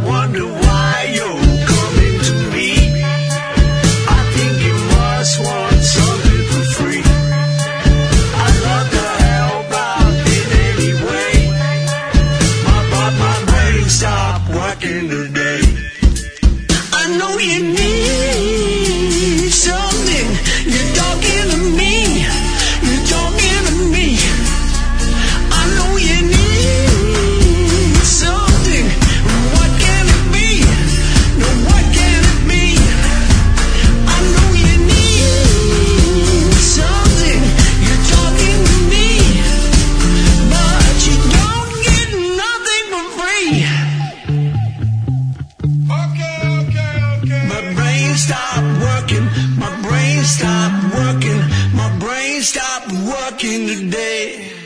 wonder why you're coming to me. I think you must want something for free. I love to help out in any way. My brain stopped working today. I know you need something. You're talking to me. You're talking to me. I know you need something. What can it be? No, what can it be? I know you need something. You're talking to me, but you don't get nothing for free. Okay. My brain stopped working. My brain stopped working. My brain stopped working today.